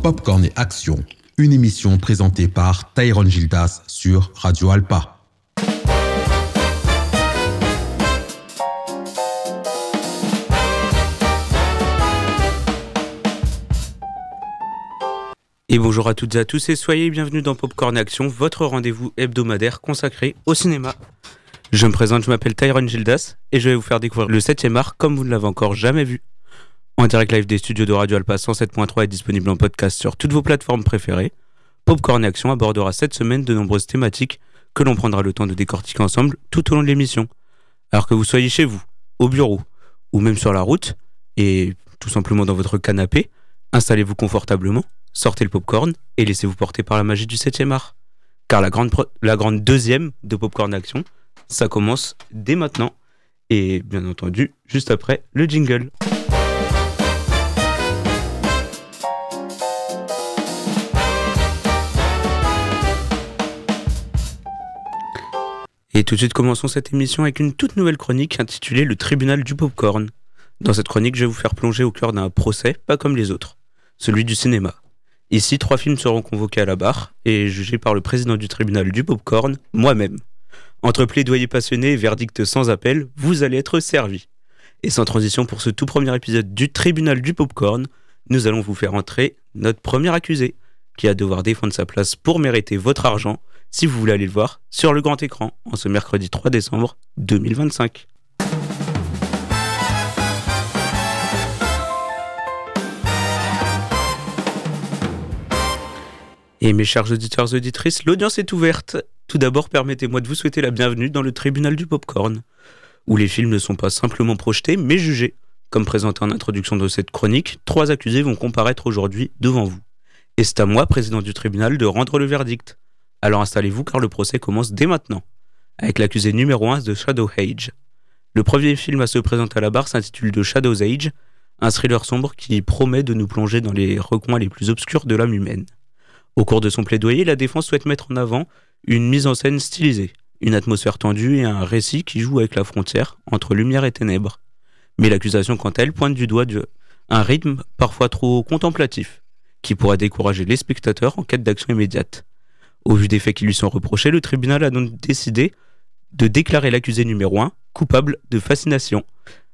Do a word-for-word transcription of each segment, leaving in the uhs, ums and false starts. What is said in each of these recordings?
Popcorn et Action, une émission présentée par Tyrone Gildas sur Radio Alpa. Et bonjour à toutes et à tous et soyez bienvenus dans Popcorn et Action, votre rendez-vous hebdomadaire consacré au cinéma. Je me présente, je m'appelle Tyrone Gildas et je vais vous faire découvrir le septième art comme vous ne l'avez encore jamais vu. En direct live des studios de Radio Alpa cent sept point trois est disponible en podcast sur toutes vos plateformes préférées. Popcorn et Action abordera cette semaine de nombreuses thématiques que l'on prendra le temps de décortiquer ensemble tout au long de l'émission. Alors que vous soyez chez vous, au bureau ou même sur la route et tout simplement dans votre canapé, installez-vous confortablement, sortez le popcorn et laissez-vous porter par la magie du septième art. Car la grande, pro- la grande deuxième de Popcorn et Action, ça commence dès maintenant et bien entendu juste après le jingle. Et tout de suite, commençons cette émission avec une toute nouvelle chronique intitulée « Le tribunal du popcorn ». Dans cette chronique, je vais vous faire plonger au cœur d'un procès, pas comme les autres, celui du cinéma. Ici, trois films seront convoqués à la barre et jugés par le président du tribunal du popcorn, moi-même. Entre plaidoyer passionné et verdict sans appel, vous allez être servis. Et sans transition pour ce tout premier épisode du tribunal du popcorn, nous allons vous faire entrer notre premier accusé, qui va devoir défendre sa place pour mériter votre argent, si vous voulez aller le voir sur le grand écran en ce mercredi trois décembre deux mille vingt-cinq. Et mes chers auditeurs et auditrices, l'audience est ouverte. Tout d'abord, permettez-moi de vous souhaiter la bienvenue dans le tribunal du popcorn, où les films ne sont pas simplement projetés, mais jugés. Comme présenté en introduction de cette chronique, trois accusés vont comparaître aujourd'hui devant vous. Et c'est à moi, président du tribunal, de rendre le verdict. Alors installez-vous car le procès commence dès maintenant, avec l'accusé numéro un de Shadow Age. Le premier film à se présenter à la barre s'intitule The Shadow's Age, un thriller sombre qui promet de nous plonger dans les recoins les plus obscurs de l'âme humaine. Au cours de son plaidoyer, la défense souhaite mettre en avant une mise en scène stylisée, une atmosphère tendue et un récit qui joue avec la frontière entre lumière et ténèbres. Mais l'accusation, quant à elle, pointe du doigt de un rythme parfois trop contemplatif, qui pourrait décourager les spectateurs en quête d'action immédiate. Au vu des faits qui lui sont reprochés, le tribunal a donc décidé de déclarer l'accusé numéro un coupable de fascination.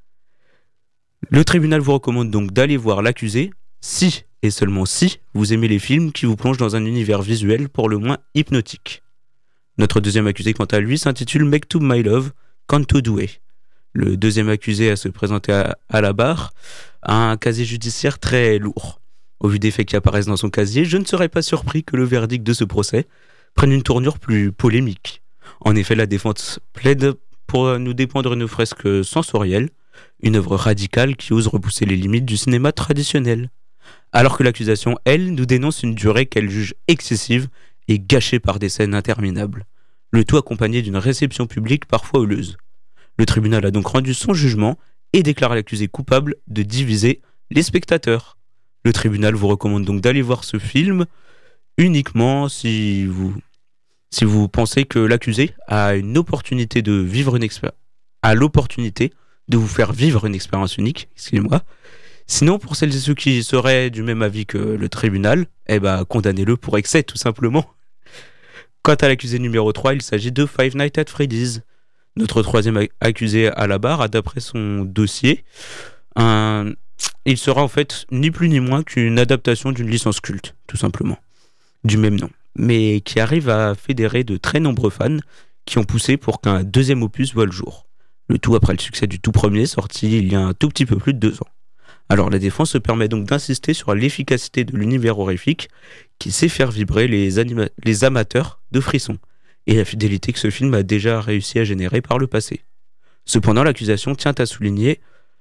Le tribunal vous recommande donc d'aller voir l'accusé si, et seulement si, vous aimez les films qui vous plongent dans un univers visuel pour le moins hypnotique. Notre deuxième accusé, quant à lui, s'intitule Mektoub My Love, Kanto Doué. Le deuxième accusé à se présenter à, à la barre a un casier judiciaire très lourd. Au vu des faits qui apparaissent dans son casier, je ne serais pas surpris que le verdict de ce procès prenne une tournure plus polémique. En effet, la défense plaide pour nous dépeindre une fresque sensorielle, une œuvre radicale qui ose repousser les limites du cinéma traditionnel. Alors que l'accusation, elle, nous dénonce une durée qu'elle juge excessive et gâchée par des scènes interminables. Le tout accompagné d'une réception publique parfois houleuse. Le tribunal a donc rendu son jugement et déclare l'accusé coupable de diviser les spectateurs. Le tribunal vous recommande donc d'aller voir ce film uniquement si vous, si vous pensez que l'accusé a une opportunité de vivre une expérience, a l'opportunité de vous faire vivre une expérience unique, excusez-moi. Sinon, pour celles et ceux qui seraient du même avis que le tribunal, eh ben, condamnez-le pour excès, tout simplement. Quant à l'accusé numéro trois, il s'agit de Five Nights at Freddy's. Notre troisième accusé à la barre a, d'après son dossier, un... il sera en fait ni plus ni moins qu'une adaptation d'une licence culte, tout simplement, du même nom, mais qui arrive à fédérer de très nombreux fans qui ont poussé pour qu'un deuxième opus voie le jour. Le tout après le succès du tout premier, sorti il y a un tout petit peu plus de deux ans. Alors la défense se permet donc d'insister sur l'efficacité de l'univers horrifique qui sait faire vibrer les, anima- les amateurs de frissons, et la fidélité que ce film a déjà réussi à générer par le passé. Cependant, l'accusation tient à souligner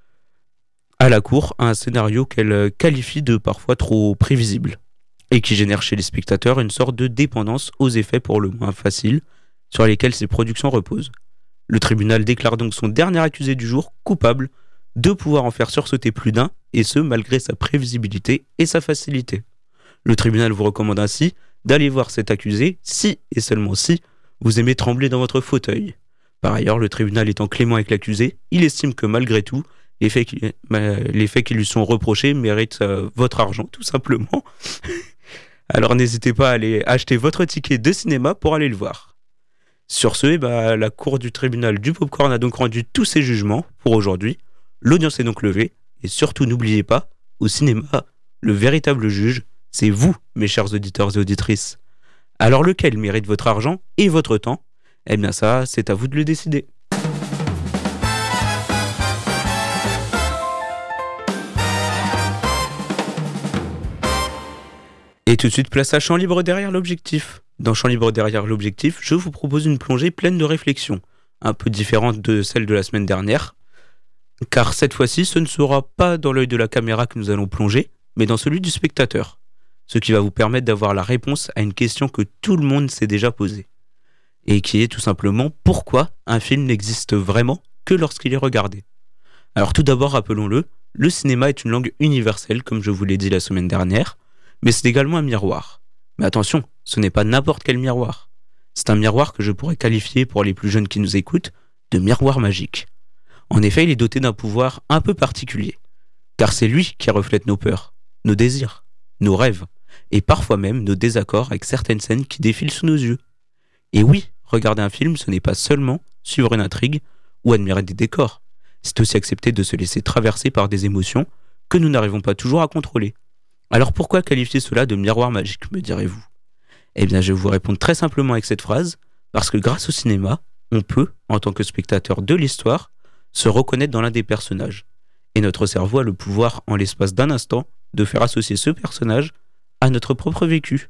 à la cour un scénario qu'elle qualifie de parfois trop prévisible et qui génère chez les spectateurs une sorte de dépendance aux effets pour le moins faciles sur lesquels ces productions reposent. Le tribunal déclare donc son dernier accusé du jour coupable de pouvoir en faire sursauter plus d'un, et ce malgré sa prévisibilité et sa facilité. Le tribunal vous recommande ainsi d'aller voir cet accusé si et seulement si vous aimez trembler dans votre fauteuil. Par ailleurs, le tribunal étant clément avec l'accusé, il estime que malgré tout, Les faits qui, bah, les faits qui lui sont reprochés méritent euh, votre argent, tout simplement. Alors n'hésitez pas à aller acheter votre ticket de cinéma pour aller le voir. Sur ce, eh bah, la cour du tribunal du Popcorn a donc rendu tous ses jugements pour aujourd'hui. L'audience est donc levée. Et surtout, n'oubliez pas, au cinéma, le véritable juge, c'est vous, mes chers auditeurs et auditrices. Alors lequel mérite votre argent et votre temps? Eh bien ça, c'est à vous de le décider. Et tout de suite, place à Champ libre derrière l'objectif. Dans Champ libre derrière l'objectif, je vous propose une plongée pleine de réflexion, un peu différente de celle de la semaine dernière, car cette fois-ci, ce ne sera pas dans l'œil de la caméra que nous allons plonger, mais dans celui du spectateur, ce qui va vous permettre d'avoir la réponse à une question que tout le monde s'est déjà posée, et qui est tout simplement pourquoi un film n'existe vraiment que lorsqu'il est regardé. Alors tout d'abord, rappelons-le, le cinéma est une langue universelle, comme je vous l'ai dit la semaine dernière, mais c'est également un miroir. Mais attention, ce n'est pas n'importe quel miroir. C'est un miroir que je pourrais qualifier, pour les plus jeunes qui nous écoutent, de miroir magique. En effet, il est doté d'un pouvoir un peu particulier, car c'est lui qui reflète nos peurs, nos désirs, nos rêves, et parfois même nos désaccords avec certaines scènes qui défilent sous nos yeux. Et oui, regarder un film, ce n'est pas seulement suivre une intrigue ou admirer des décors, c'est aussi accepter de se laisser traverser par des émotions que nous n'arrivons pas toujours à contrôler. Alors pourquoi qualifier cela de miroir magique, me direz-vous? Eh bien, je vais vous répondre très simplement avec cette phrase, parce que grâce au cinéma, on peut, en tant que spectateur de l'histoire, se reconnaître dans l'un des personnages. Et notre cerveau a le pouvoir, en l'espace d'un instant, de faire associer ce personnage à notre propre vécu.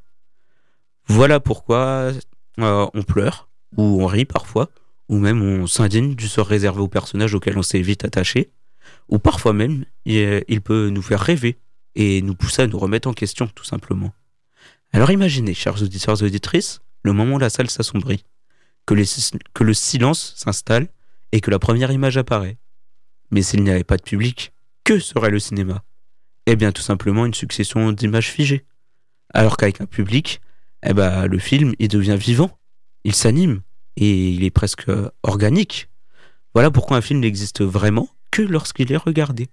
Voilà pourquoi euh, on pleure, ou on rit parfois, ou même on s'indigne du sort réservé aux personnages auxquels on s'est vite attaché, ou parfois même, il, il peut nous faire rêver, et nous pousser à nous remettre en question, tout simplement. Alors imaginez, chers auditeurs et auditrices, le moment où la salle s'assombrit, que, les, que le silence s'installe et que la première image apparaît. Mais s'il n'y avait pas de public, que serait le cinéma? Eh bien tout simplement une succession d'images figées. Alors qu'avec un public, eh ben, le film il devient vivant, il s'anime et il est presque organique. Voilà pourquoi un film n'existe vraiment que lorsqu'il est regardé.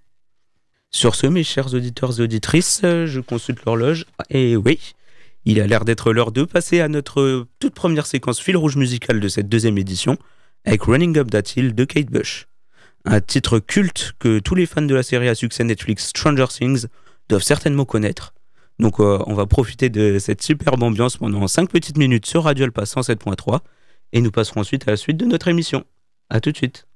Sur ce, mes chers auditeurs et auditrices, je consulte l'horloge et oui, il a l'air d'être l'heure de passer à notre toute première séquence fil rouge musical de cette deuxième édition avec Running Up That Hill de Kate Bush. Un titre culte que tous les fans de la série à succès Netflix Stranger Things doivent certainement connaître. Donc euh, on va profiter de cette superbe ambiance pendant cinq petites minutes sur Radio Alpa cent sept point trois et nous passerons ensuite à la suite de notre émission. A tout de suite.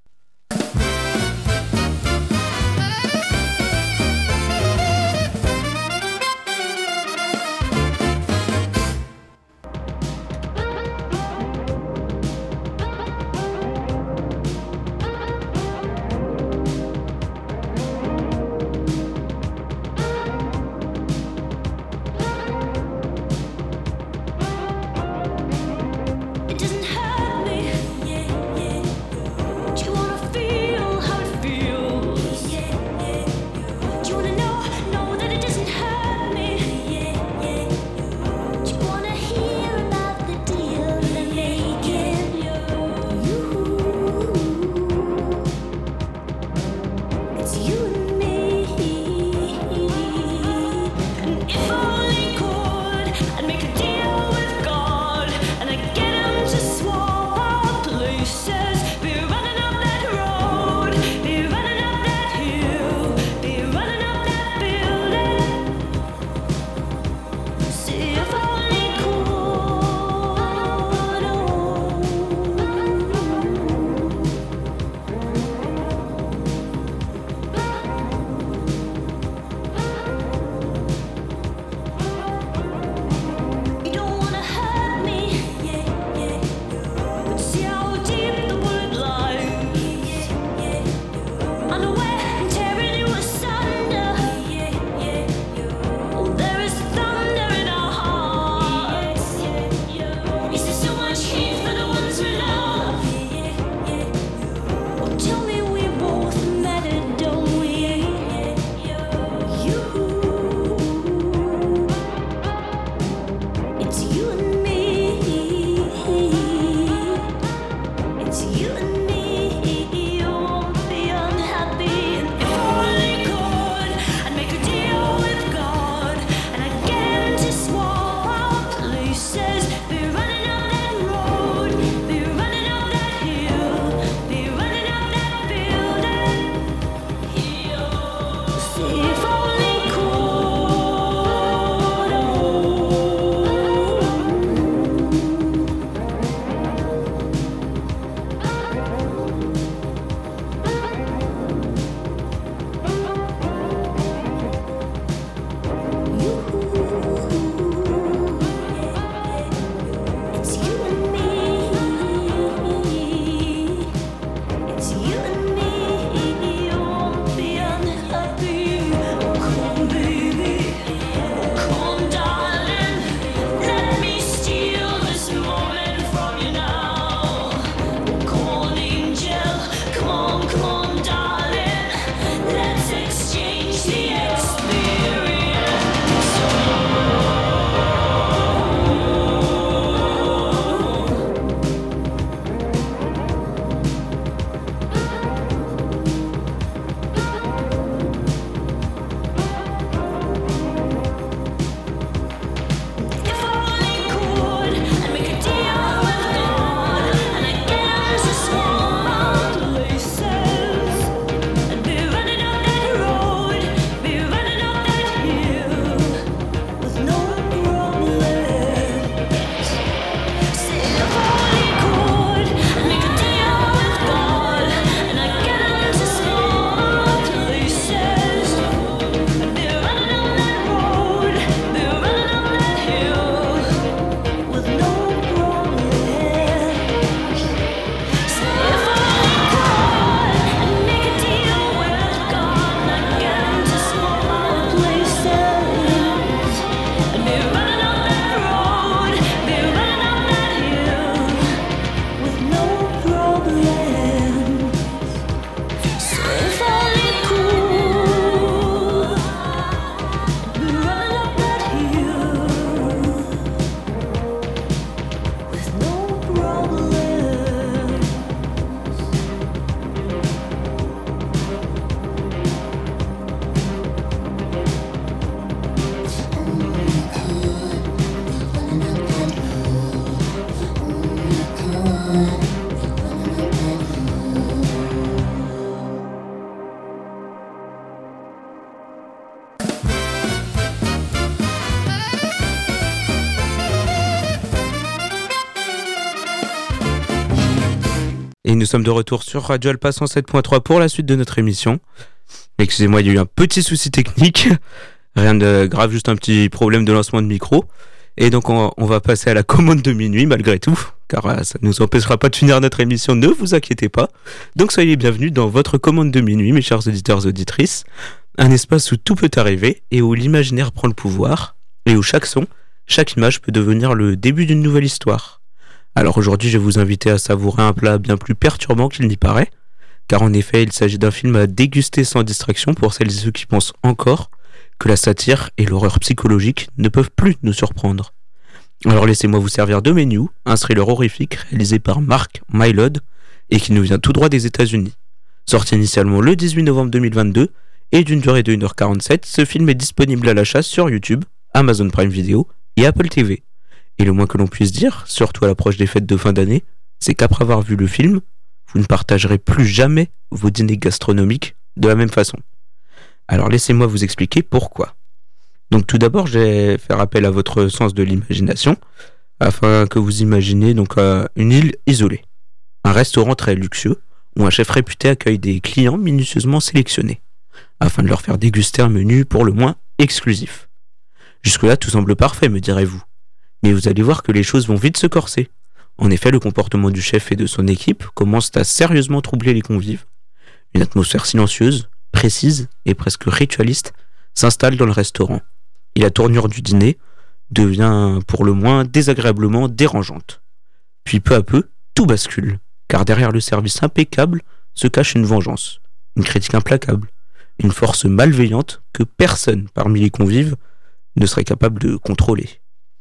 Et nous sommes de retour sur Radio Alpa cent sept point trois pour la suite de notre émission. Excusez-moi, il y a eu un petit souci technique. Rien de grave, juste un petit problème de lancement de micro. Et donc on, on va passer à la commande de minuit malgré tout, car euh, ça ne nous empêchera pas de finir notre émission, ne vous inquiétez pas. Donc soyez bienvenus dans votre commande de minuit, mes chers auditeurs et auditrices. Un espace où tout peut arriver et où l'imaginaire prend le pouvoir, et où chaque son, chaque image peut devenir le début d'une nouvelle histoire. Alors aujourd'hui, je vais vous inviter à savourer un plat bien plus perturbant qu'il n'y paraît, car en effet, il s'agit d'un film à déguster sans distraction pour celles et ceux qui pensent encore que la satire et l'horreur psychologique ne peuvent plus nous surprendre. Alors laissez-moi vous servir de menu, un thriller horrifique réalisé par Mark Mylod et qui nous vient tout droit des États-Unis. Sorti initialement le dix-huit novembre deux mille vingt-deux et d'une durée de une heure quarante-sept, ce film est disponible à l'achat sur YouTube, Amazon Prime Video et Apple T V. Et le moins que l'on puisse dire, surtout à l'approche des fêtes de fin d'année, c'est qu'après avoir vu le film, vous ne partagerez plus jamais vos dîners gastronomiques de la même façon. Alors laissez-moi vous expliquer pourquoi. Donc tout d'abord, je vais faire appel à votre sens de l'imagination, afin que vous imaginez donc euh, une île isolée, un restaurant très luxueux, où un chef réputé accueille des clients minutieusement sélectionnés, afin de leur faire déguster un menu pour le moins exclusif. Jusque-là, tout semble parfait, me direz-vous. Mais vous allez voir que les choses vont vite se corser. En effet, le comportement du chef et de son équipe commence à sérieusement troubler les convives. Une atmosphère silencieuse, précise et presque ritualiste s'installe dans le restaurant. Et la tournure du dîner devient pour le moins désagréablement dérangeante. Puis peu à peu, tout bascule, car derrière le service impeccable se cache une vengeance, une critique implacable, une force malveillante que personne parmi les convives ne serait capable de contrôler.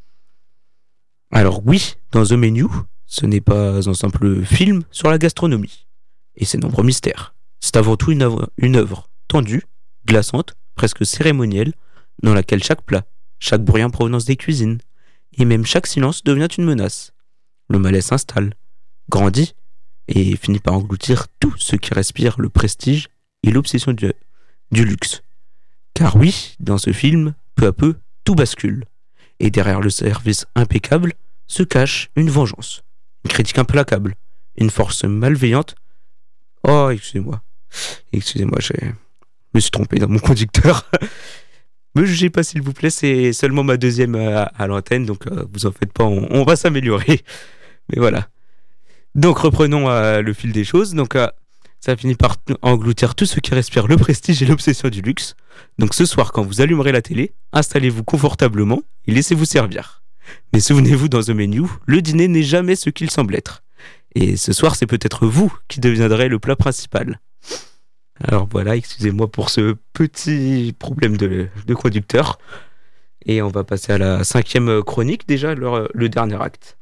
Alors oui, dans The Menu, ce n'est pas un simple film sur la gastronomie et ses nombreux mystères. C'est avant tout une œuvre, une œuvre tendue, glaçante, presque cérémonielle, dans laquelle chaque plat, chaque bruit en provenance des cuisines, et même chaque silence devient une menace. Le malaise s'installe, grandit, et finit par engloutir tout ce qui respire le prestige et l'obsession du, du luxe. Car oui, dans ce film, peu à peu, tout bascule. Et derrière le service impeccable se cache une vengeance, une critique implacable, une force malveillante. Oh, excusez-moi. Excusez-moi, je me suis trompé dans mon conducteur. Me jugez pas s'il vous plaît, c'est seulement ma deuxième à, à l'antenne, donc euh, vous en faites pas, on, on va s'améliorer. Mais voilà. Donc reprenons euh, le fil des choses. Donc euh, ça finit par engloutir tout ce qui respire le prestige et l'obsession du luxe. Donc ce soir, quand vous allumerez la télé, installez-vous confortablement et laissez-vous servir. Mais souvenez-vous, dans The Menu, le dîner n'est jamais ce qu'il semble être. Et ce soir, c'est peut-être vous qui deviendrez le plat principal. Alors voilà, excusez-moi pour ce petit problème de, de conducteur. Et on va passer à la cinquième chronique, déjà le, le dernier acte.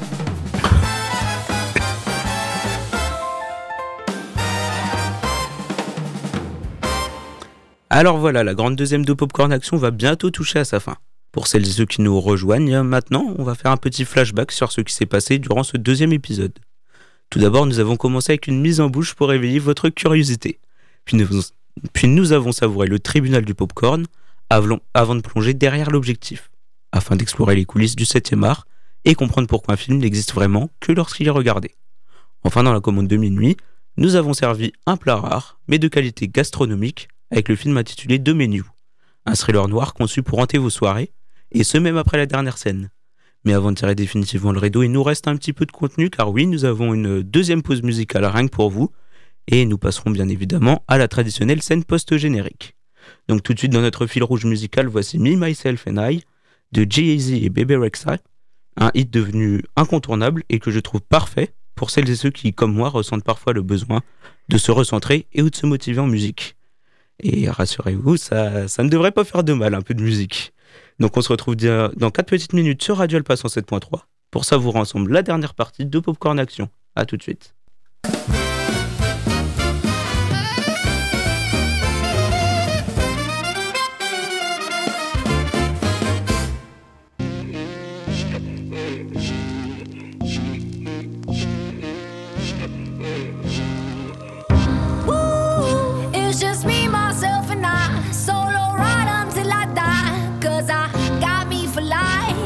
Alors voilà, la grande deuxième de Popcorn Action va bientôt toucher à sa fin. Pour celles et ceux qui nous rejoignent, maintenant, on va faire un petit flashback sur ce qui s'est passé durant ce deuxième épisode. Tout d'abord, nous avons commencé avec une mise en bouche pour éveiller votre curiosité. Puis nous, puis nous avons savouré le tribunal du popcorn avant, avant de plonger derrière l'objectif, afin d'explorer les coulisses du septième art et comprendre pourquoi un film n'existe vraiment que lorsqu'il est regardé. Enfin, dans la commande de minuit, nous avons servi un plat rare, mais de qualité gastronomique, avec le film intitulé The Menu, un thriller noir conçu pour hanter vos soirées, et ce même après la dernière scène. Mais avant de tirer définitivement le rideau, il nous reste un petit peu de contenu, car oui, nous avons une deuxième pause musicale rien que pour vous, et nous passerons bien évidemment à la traditionnelle scène post-générique. Donc tout de suite dans notre fil rouge musical, voici Me, Myself and I de Jay-Z et Bebe Rexha, un hit devenu incontournable et que je trouve parfait pour celles et ceux qui, comme moi, ressentent parfois le besoin de se recentrer et ou de se motiver en musique. Et rassurez-vous, ça, ça ne devrait pas faire de mal, un peu de musique. Donc on se retrouve dans quatre petites minutes sur Radio Alpa cent sept point trois pour savourer ensemble la dernière partie de Popcorn Action. A tout de suite.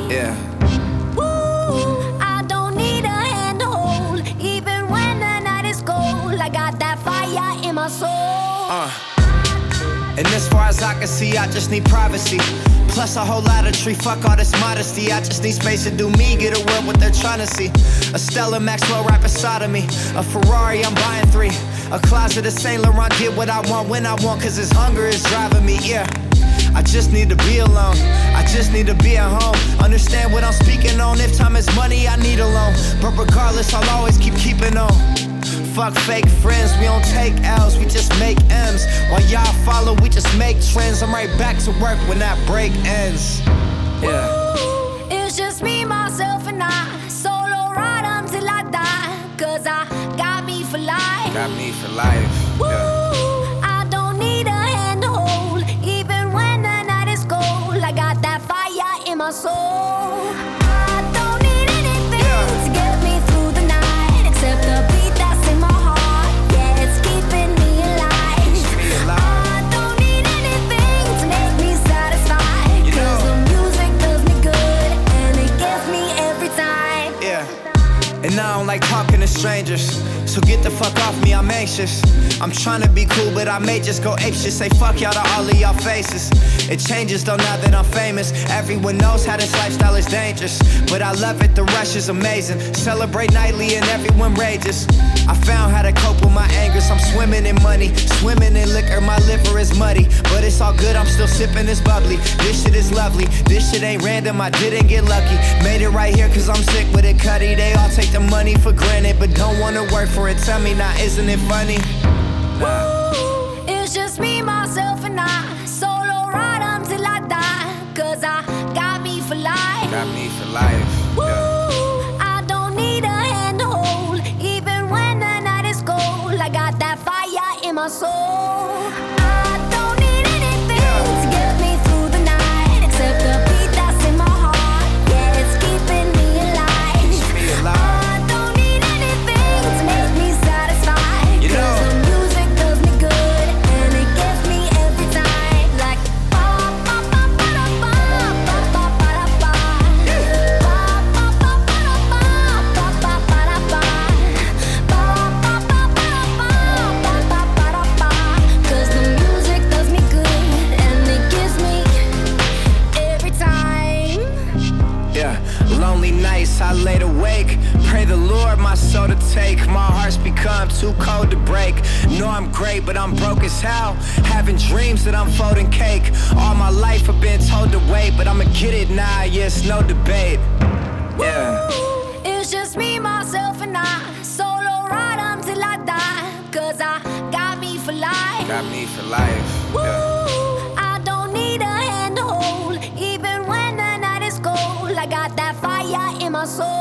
I don't need a hand to hold, even when the night is And as far as I can see, I just need privacy. Plus a whole lot of tree, fuck all this modesty. I just need space to do me, get a world what they're trying to see. A Stella Maxwell right beside of me. A Ferrari, I'm buying three. A closet of Saint Laurent, get what I want when I want, cause this hunger is driving me, yeah. I just need to be alone, I just need to be at home. Understand what I'm speaking on, if time is money, I need a loan. But regardless, I'll always keep keeping on. Fuck fake friends, we don't take L's, we just make M's. While y'all follow, we just make trends. I'm right back to work when that break ends. Yeah. Ooh, it's just me, myself, and I. Solo ride until I die. Cause I got me for life. Got me for life. Ooh, yeah. I don't need a hand to hold. Even when the night is cold, I got that fire in my soul. I don't need anything yeah. to get me through the night, except the beat that's in my heart. Yeah, it's keeping me alive. Me alive. I don't need anything to make me satisfied. You Cause know. the music does me good, and it gets me every time. Yeah. And I don't like talking to strangers, so get the fuck off me, I'm anxious. I'm trying to be cool, but I may just go apeshit. Say fuck y'all to all of y'all faces. It changes though now that I'm famous. Everyone knows how this lifestyle is dangerous, but I love it, the rush is amazing. Celebrate nightly and everyone rages. I found how to cope with my angers. I'm swimming in money, swimming in liquor. My liver is muddy, but it's all good, I'm still sipping this bubbly. This shit is lovely, this shit ain't random, I didn't get lucky. Made it right here cause I'm sick with it, Cuddy. They all take the money for granted, but don't wanna work for it. Tell me now, isn't it funny? Nah. Ooh, it's just me, myself, and I. Solo ride until I die. Cause I got me for life. Got me for life. Ooh, Yeah. I don't need a hand to hold. Even when the night is cold, I got that fire in my soul. I don't need anything Yeah. to get me through the night, except the beat that's in my heart. Yeah, it's keeping me alive. Me alive. I don't need anything to make me satisfied. You know. Cause the music does me good, and it gets me every time. Like ba ba ba ba da ba, ba ba ba da ba. Ba ba ba ba da ba, ba ba ba da ba. Ba ba ba ba da ba, ba ba ba da ba. Cause the music does me good, and it gives me every time. Yeah, lonely nights I laid awake. Pray the Lord my soul to take. My heart's become too cold to break. Know I'm great, but I'm broke as hell. Having dreams that I'm folding cake. All my life I've been told to wait, but I'ma get it now, yeah, it's no debate. Yeah. Ooh, it's just me, myself, and I. Solo ride until I die. Cause I got me for life. Got me for life. Ooh, Yeah. I don't need a hand to hold. Even when the night is cold, I got that fire in my soul.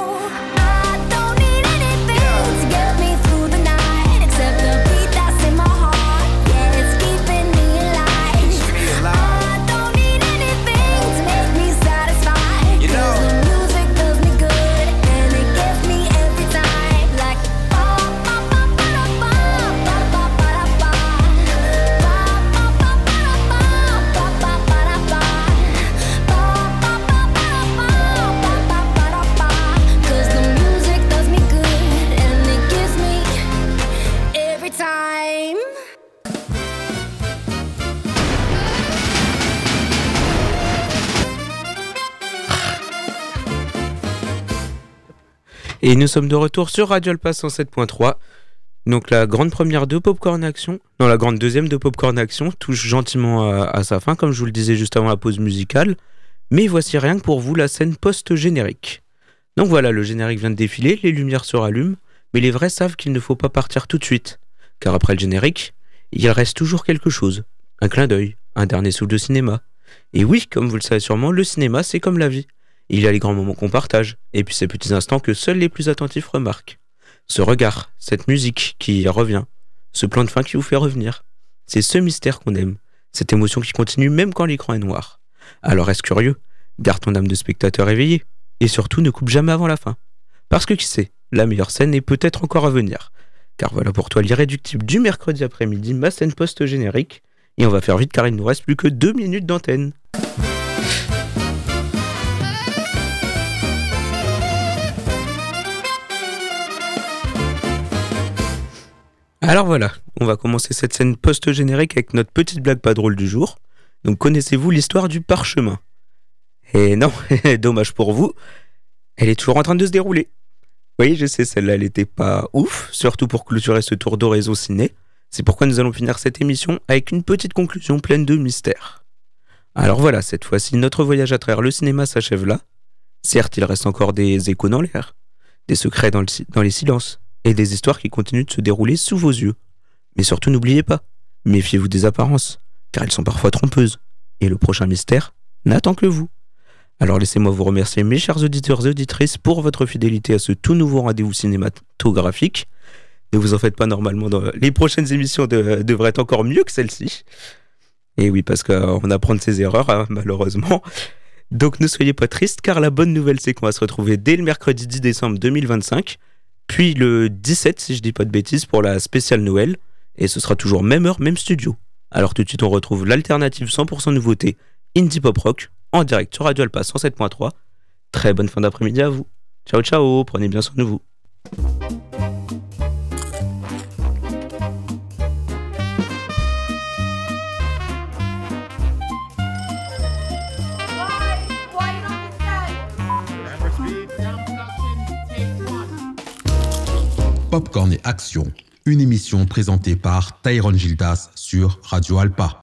I don't need anything Yeah. to get me through the night, except the beat that's in my heart. Yeah, it's keeping me alive. Me alive. I don't need anything to make me satisfied. You know. Cause the music does me good, and it gets me every time. Like ba ba ba ba da ba, ba ba ba da ba. Ba ba ba ba da ba, ba ba ba da ba. Ba ba ba ba da ba, ba ba ba da ba. Cause the music does me good, and it gives me every time. Et nous sommes de retour sur Radio Alpa cent sept point trois. Donc la grande première de Popcorn Action, non la grande deuxième de Popcorn Action touche gentiment à, à sa fin, comme je vous le disais juste avant la pause musicale. Mais voici rien que pour vous la scène post-générique. Donc voilà, le générique vient de défiler, les lumières se rallument, mais les vrais savent qu'il ne faut pas partir tout de suite. Car après le générique, il reste toujours quelque chose. Un clin d'œil, un dernier souffle de cinéma. Et oui, comme vous le savez sûrement, le cinéma c'est comme la vie. Il y a les grands moments qu'on partage, et puis ces petits instants que seuls les plus attentifs remarquent. Ce regard, cette musique qui revient, ce plan de fin qui vous fait revenir. C'est ce mystère qu'on aime, cette émotion qui continue même quand l'écran est noir. Alors reste curieux, garde ton âme de spectateur éveillée, et surtout ne coupe jamais avant la fin. Parce que qui sait, la meilleure scène est peut-être encore à venir. Car voilà pour toi l'irréductible du mercredi après-midi, ma scène post-générique, et on va faire vite car il nous reste plus que deux minutes d'antenne. Alors voilà, on va commencer cette scène post-générique avec notre petite blague pas drôle du jour. Donc connaissez-vous l'histoire du parchemin ? Et non, dommage pour vous, elle est toujours en train de se dérouler. Oui, je sais, celle-là, elle était pas ouf, surtout pour clôturer ce tour d'horizon ciné. C'est pourquoi nous allons finir cette émission avec une petite conclusion pleine de mystère. Alors voilà, cette fois-ci, notre voyage à travers le cinéma s'achève là. Certes, il reste encore des échos dans l'air, des secrets dans, le, dans les silences, et des histoires qui continuent de se dérouler sous vos yeux. Mais surtout, n'oubliez pas, méfiez-vous des apparences, car elles sont parfois trompeuses. Et le prochain mystère n'attend que vous. Alors laissez-moi vous remercier, mes chers auditeurs et auditrices, pour votre fidélité à ce tout nouveau rendez-vous cinématographique. Ne vous en faites pas, normalement, dans les prochaines émissions de, devraient être encore mieux que celle-ci. Et oui, parce qu'on apprend de ses erreurs, hein, malheureusement. Donc ne soyez pas tristes, car la bonne nouvelle, c'est qu'on va se retrouver dès le mercredi dix décembre deux mille vingt-cinq, puis le dix-sept, si je dis pas de bêtises, pour la spéciale Noël, et ce sera toujours même heure, même studio. Alors tout de suite, on retrouve l'alternative cent pour cent nouveauté Indie Pop Rock, en direct sur Radio Alpa cent sept point trois. Très bonne fin d'après-midi à vous. Ciao ciao, prenez bien soin de vous. Popcorn et Action, une émission présentée par Tyrone Gildas sur Radio Alpa.